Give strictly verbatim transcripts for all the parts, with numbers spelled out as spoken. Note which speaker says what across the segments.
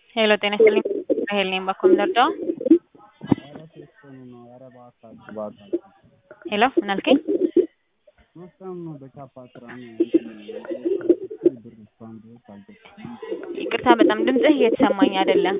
Speaker 1: ሄሎ ጤና ይስጥልኝ ራሄል ነኝ በኮም ልርዳው? ሄሎ ምን አልከኝ? ይቅርታ በጣም ድምጽህ እየተሰማኝ አይደለም።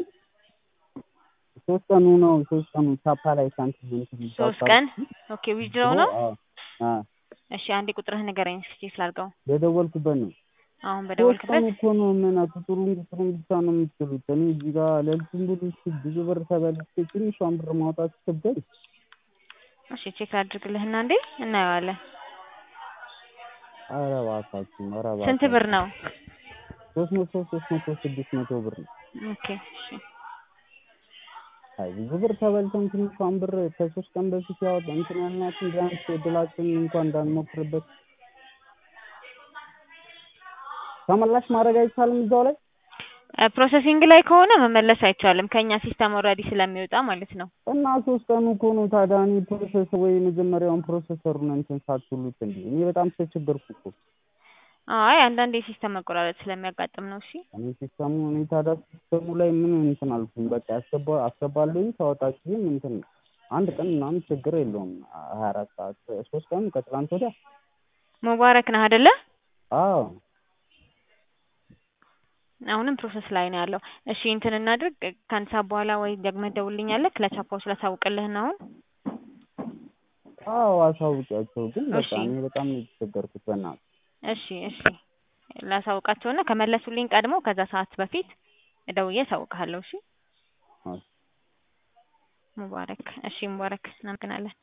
Speaker 2: ሶስት ቀኑ ነው ሶስት ቀኑ ቻፓ ላይ ሳንቲም እንትን
Speaker 1: ሶስት ቀን ኦኬ ዊዝድሮው ነው?
Speaker 2: አ
Speaker 1: እሺ አንዴ ቁጥርህን ንገረኝ እስኪ ስላልገው።
Speaker 2: በደወልኩበት ነው።
Speaker 1: አሁን በደወልክበት
Speaker 2: እኮ ነው ምን ቁጥሩን ቁጥሩን ብቻ ነው የምትሉት። እኔ እዚህ ጋር ለልቱን ብሉ ብዙ ብር ተበልቼ ትንሿን ብር ማውጣት ይከብዳል።
Speaker 1: እሺ ቼክ አድርግልህና እንዴ እናየዋለን።
Speaker 2: ኧረ እባካችሁ ኧረ እባካችሁ
Speaker 1: ስንት ብር ነው?
Speaker 2: ሶስት መቶ ሶስት መቶ ስድስት መቶ ብር ነው።
Speaker 1: ኦኬ እሺ
Speaker 2: አይ ብዙ ብር ተበልተን ትንሿን ብር ከሶስት ቀን በፊት ያወጣ እንትን ያልናትን ቢያንስ እድላችንን እንኳን እንዳንሞክርበት ተመላሽ ማድረግ አይቻልም እዛው ላይ?
Speaker 1: ፕሮሰሲንግ ላይ ከሆነ መመለስ አይቻልም ከኛ ሲስተም ኦልሬዲ ስለሚወጣ ማለት ነው።
Speaker 2: እና ሶስት ቀኑ እኮ ነው ታዲያ እኔ ፕሮሰስ ወይ መጀመሪያውን ፕሮሰሰሩን እንትን ሳትሉት እንዴ እኔ በጣም ተቸገርኩ እኮ።
Speaker 1: አይ አንዳንዴ ሲስተም መቆራረጥ ስለሚያጋጥም ነው። እሺ
Speaker 2: እኔ ሲስተሙ እኔ ታዲያ ሲስተሙ ላይ ምን እንትን አልኩኝ በቃ አስገባ አስገባለሁኝ ታወጣችሁኝ እንትን አንድ ቀን ምናምን ችግር የለውም ሀያ አራት ሰዓት ሶስት ቀን ከትላንት ወዲያ
Speaker 1: ሙባረክ ነህ አይደለ?
Speaker 2: አዎ
Speaker 1: አሁንም ፕሮሰስ ላይ ነው ያለው። እሺ እንትን እናድርግ ከአንድ ሰዓት በኋላ ወይ ደግመህ ትደውልልኛለህ ለቻፓዎች ላሳውቅልህና አሁን?
Speaker 2: አዎ አሳውቂያቸው ግን በቃ
Speaker 1: እሺ
Speaker 2: እኔ በጣም ነው የተቸገርኩት በእናትህ።
Speaker 1: እሺ እሺ ላሳውቃቸውና ከመለሱልኝ ቀድሞ ከዛ ሰዓት በፊት ደውዬ አሳውቅሃለሁ። እሺ
Speaker 2: አዎ
Speaker 1: ሙባረክ እሺ ሙባረክ እናመሰግናለን።